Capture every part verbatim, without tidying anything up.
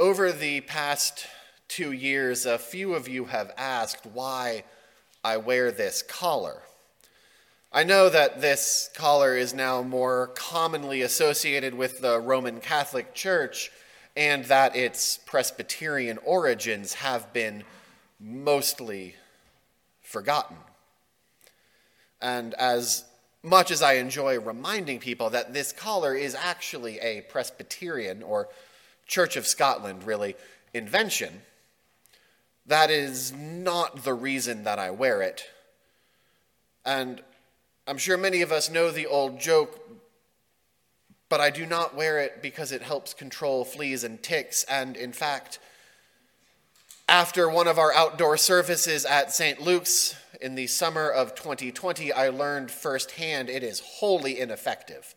Over the past two years, a few of you have asked why I wear this collar. I know that this collar is now more commonly associated with the Roman Catholic Church and that its Presbyterian origins have been mostly forgotten. And as much as I enjoy reminding people that this collar is actually a Presbyterian or Church of Scotland, really, invention, that is not the reason that I wear it. And I'm sure many of us know the old joke, but I do not wear it because it helps control fleas and ticks. And in fact, after one of our outdoor services at Saint Luke's in the summer of twenty twenty, I learned firsthand it is wholly ineffective.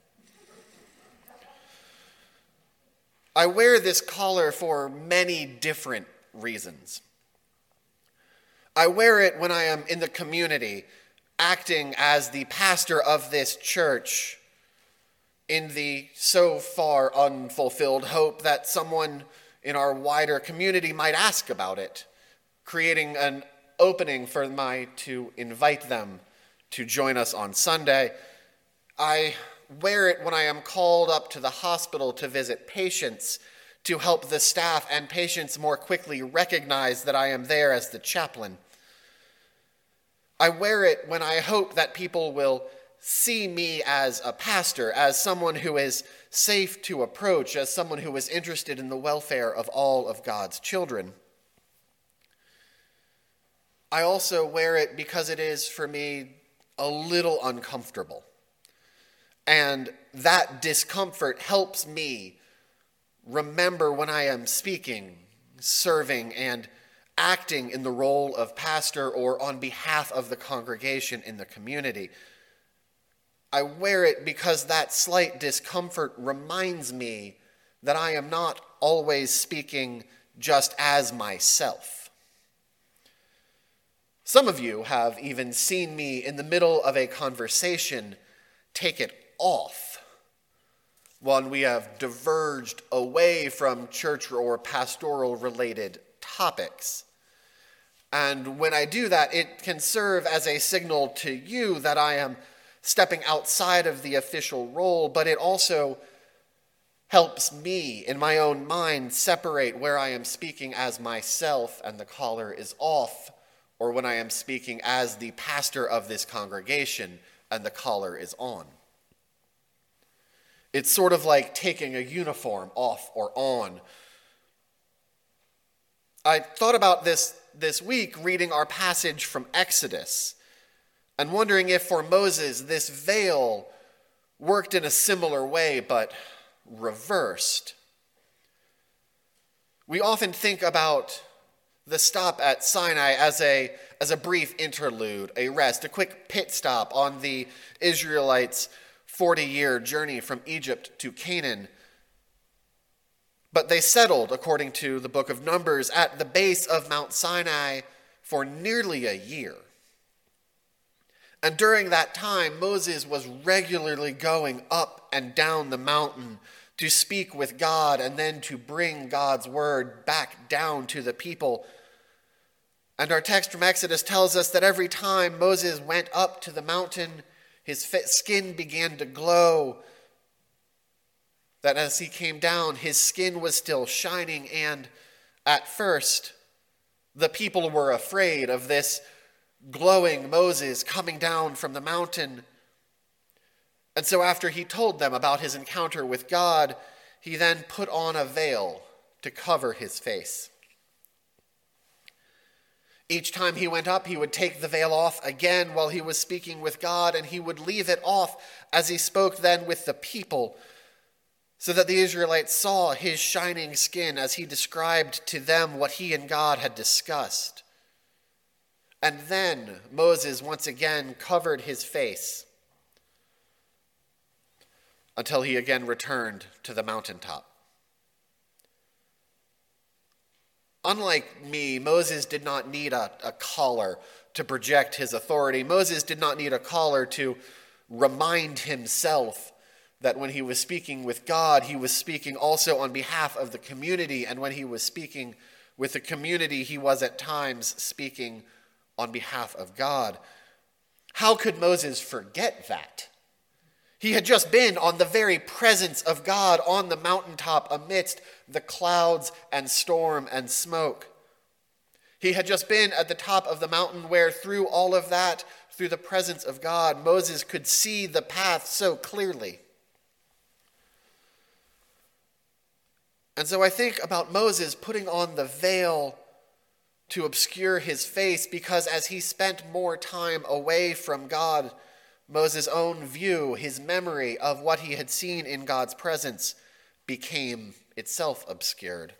I wear this collar for many different reasons. I wear it when I am in the community, acting as the pastor of this church, in the so far unfulfilled hope that someone in our wider community might ask about it, creating an opening for my to invite them to join us on Sunday. I wear it when I am called up to the hospital to visit patients, to help the staff and patients more quickly recognize that I am there as the chaplain. I wear it when I hope that people will see me as a pastor, as someone who is safe to approach, as someone who is interested in the welfare of all of God's children. I also wear it because it is, for me, a little uncomfortable. And that discomfort helps me remember when I am speaking, serving, and acting in the role of pastor or on behalf of the congregation in the community. I wear it because that slight discomfort reminds me that I am not always speaking just as myself. Some of you have even seen me in the middle of a conversation take it off when we have diverged away from church or pastoral related topics. And when I do that, it can serve as a signal to you that I am stepping outside of the official role, but it also helps me in my own mind separate where I am speaking as myself and the collar is off, or when I am speaking as the pastor of this congregation and the collar is on. It's sort of like taking a uniform off or on. I thought about this this week reading our passage from Exodus and wondering if for Moses this veil worked in a similar way but reversed. We often think about the stop at Sinai as a, as a brief interlude, a rest, a quick pit stop on the Israelites' forty-year journey from Egypt to Canaan. But they settled, according to the book of Numbers, at the base of Mount Sinai for nearly a year. And during that time, Moses was regularly going up and down the mountain to speak with God and then to bring God's word back down to the people. And our text from Exodus tells us that every time Moses went up to the mountain, his skin began to glow, that as he came down, his skin was still shining, and at first, the people were afraid of this glowing Moses coming down from the mountain. And so after he told them about his encounter with God, he then put on a veil to cover his face. Each time he went up, he would take the veil off again while he was speaking with God, and he would leave it off as he spoke then with the people, so that the Israelites saw his shining skin as he described to them what he and God had discussed. And then Moses once again covered his face until he again returned to the mountaintop. Unlike me, Moses did not need a, a collar to project his authority. Moses did not need a collar to remind himself that when he was speaking with God, he was speaking also on behalf of the community, and when he was speaking with the community, he was at times speaking on behalf of God. How could Moses forget that? He had just been on the very presence of God on the mountaintop amidst the clouds and storm and smoke. He had just been at the top of the mountain where through all of that, through the presence of God, Moses could see the path so clearly. And so I think about Moses putting on the veil to obscure his face because as he spent more time away from God, Moses' own view, his memory of what he had seen in God's presence became itself obscured.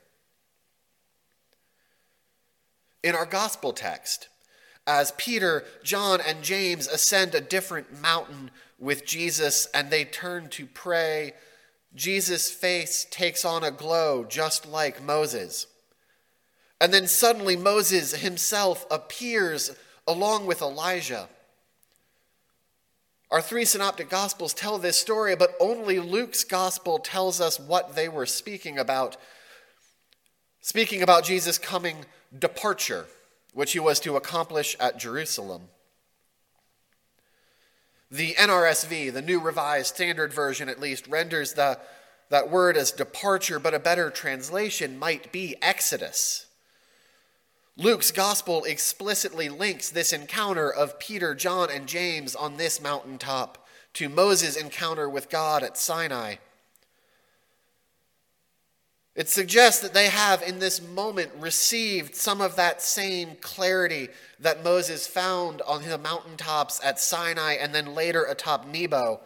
In our gospel text, as Peter, John, and James ascend a different mountain with Jesus and they turn to pray, Jesus' face takes on a glow just like Moses. And then suddenly Moses himself appears along with Elijah. Our three synoptic gospels tell this story, but only Luke's gospel tells us what they were speaking about. Speaking about Jesus' coming departure, which he was to accomplish at Jerusalem. The N R S V, the New Revised Standard Version at least, renders the, that word as departure, but a better translation might be exodus. Luke's gospel explicitly links this encounter of Peter, John, and James on this mountaintop to Moses' encounter with God at Sinai. It suggests that they have in this moment received some of that same clarity that Moses found on the mountaintops at Sinai and then later atop Nebo.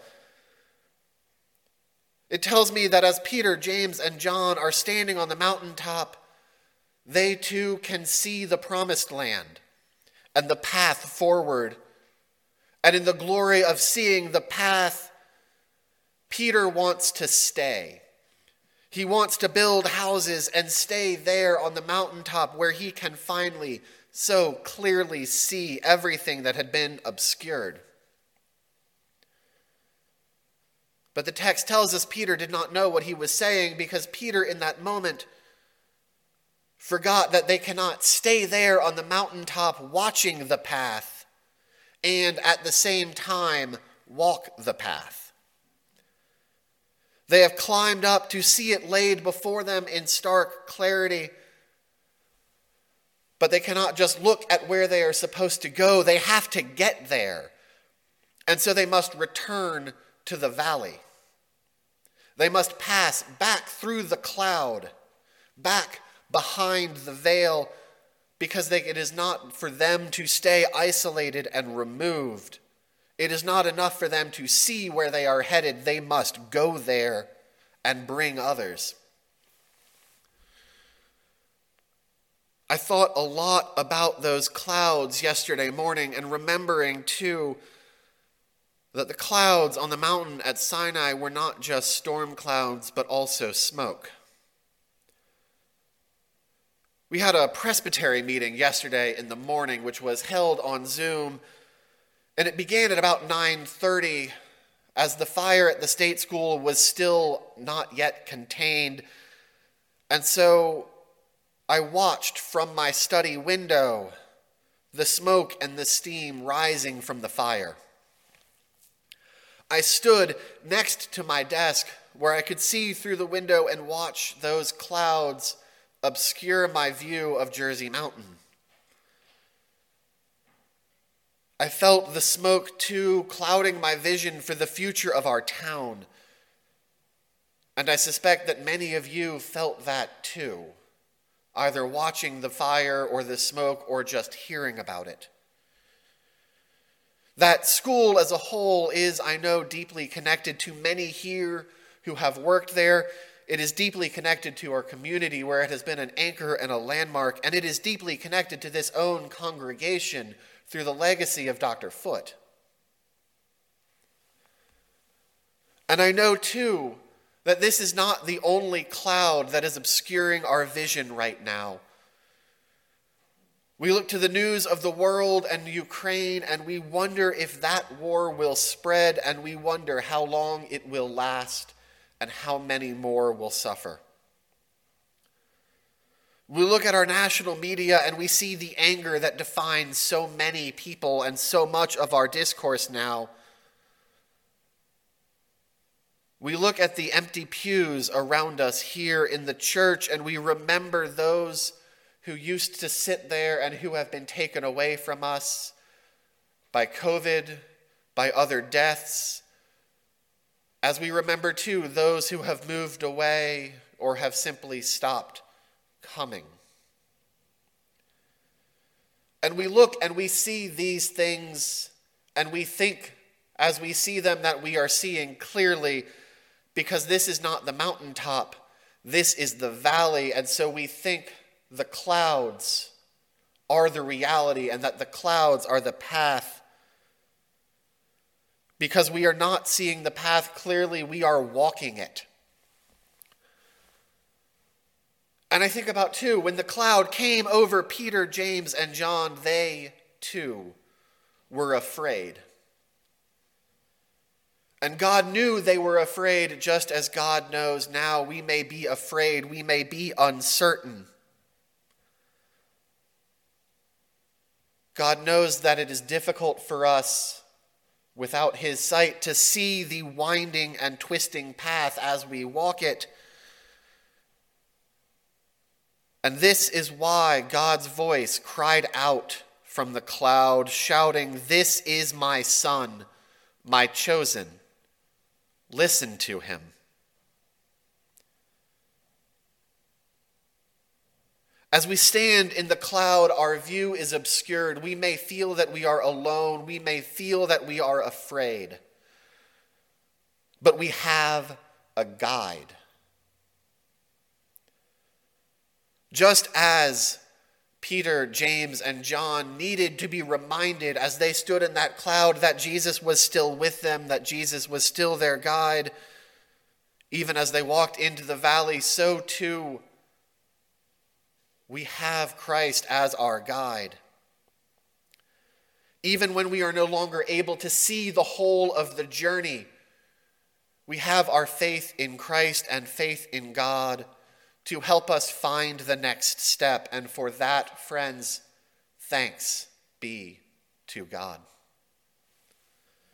It tells me that as Peter, James, and John are standing on the mountaintop, they too can see the promised land and the path forward. And in the glory of seeing the path, Peter wants to stay. He wants to build houses and stay there on the mountaintop where he can finally so clearly see everything that had been obscured. But the text tells us Peter did not know what he was saying because Peter in that moment forgot that they cannot stay there on the mountaintop watching the path and at the same time walk the path. They have climbed up to see it laid before them in stark clarity, but they cannot just look at where they are supposed to go. They have to get there, and so they must return to the valley. They must pass back through the cloud, back behind the veil, because they, it is not for them to stay isolated and removed. It is not enough for them to see where they are headed. They must go there and bring others. I thought a lot about those clouds yesterday morning and remembering too that the clouds on the mountain at Sinai were not just storm clouds but also smoke. We had a presbytery meeting yesterday in the morning, which was held on Zoom, and it began at about nine thirty as the fire at the state school was still not yet contained. And so I watched from my study window the smoke and the steam rising from the fire. I stood next to my desk where I could see through the window and watch those clouds obscure my view of Jersey Mountain. I felt the smoke, too, clouding my vision for the future of our town. And I suspect that many of you felt that, too, either watching the fire or the smoke or just hearing about it. That school as a whole is, I know, deeply connected to many here who have worked there. It is deeply connected to our community where it has been an anchor and a landmark, and it is deeply connected to this own congregation through the legacy of Doctor Foote. And I know, too, that this is not the only cloud that is obscuring our vision right now. We look to the news of the world and Ukraine, and we wonder if that war will spread, and we wonder how long it will last and how many more will suffer. We look at our national media and we see the anger that defines so many people and so much of our discourse now. We look at the empty pews around us here in the church, and we remember those who used to sit there and who have been taken away from us by COVID, by other deaths, as we remember, too, those who have moved away or have simply stopped coming. And we look and we see these things, and we think, as we see them, that we are seeing clearly, because this is not the mountaintop, this is the valley, and so we think the clouds are the reality and that the clouds are the path. Because we are not seeing the path clearly, we are walking it. And I think about, too, when the cloud came over Peter, James, and John, they, too, were afraid. And God knew they were afraid, just as God knows now we may be afraid, we may be uncertain. God knows that it is difficult for us, without his sight, to see the winding and twisting path as we walk it. And this is why God's voice cried out from the cloud, shouting, "This is my Son, my chosen. Listen to him." As we stand in the cloud, our view is obscured. We may feel that we are alone. We may feel that we are afraid. But we have a guide. Just as Peter, James, and John needed to be reminded as they stood in that cloud that Jesus was still with them, that Jesus was still their guide, even as they walked into the valley, so too we have Christ as our guide. Even when we are no longer able to see the whole of the journey, we have our faith in Christ and faith in God to help us find the next step. And for that, friends, thanks be to God.